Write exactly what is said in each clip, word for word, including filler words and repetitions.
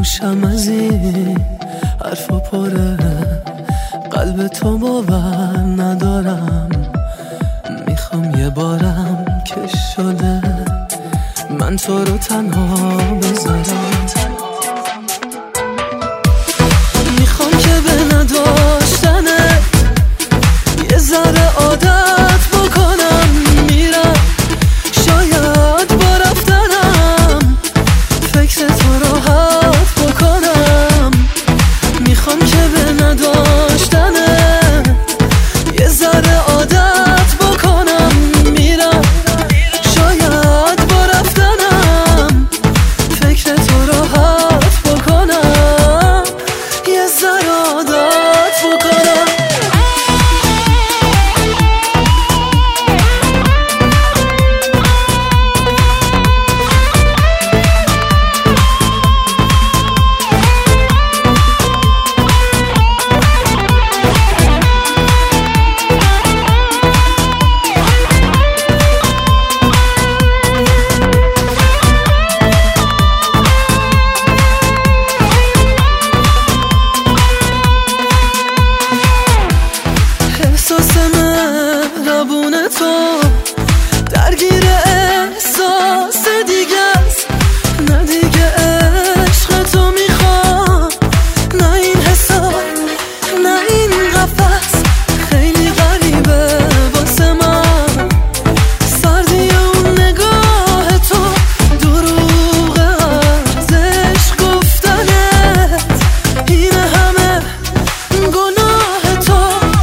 گوشم از این حرفا پره، قلب تو باور ندارم. میخوام یه بارم که شده من تو رو تنها بذارم. میخوام که به نداشتنه یه ذره عادت بکنم. میرم شاید با رفتنم فکر تو راحت بکنم. میخوام که به نداشتنه یه ذره عادت بکنم. میرم شاید با رفتنم فکر تو راحت بکنم. یه ذره عادت بکنم. احساس مهربون تو درگیر احساس دیگه است. نه دیگه عشق تو میخوام، نه این حساب، نه این قفس. خیلی غریبه واسه من سردی اون نگاه تو، دروغ از عشق گفتنت. این همه گناه تو.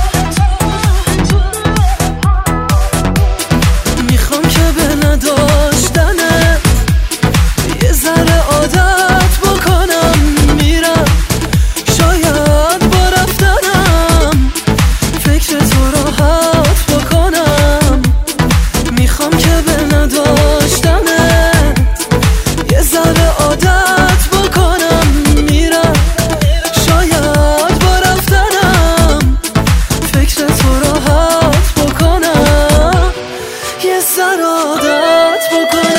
میخوام که به نداشتنت یه ذره عادت بکنم. میرم شاید با رفتنم فکر تو راحت بکنم. میخوام که به نداشتنت یه ذره عادت بکنم. میرم شاید با رفتنم فکر تو راحت بکنم. یه ذره عادت بکنم.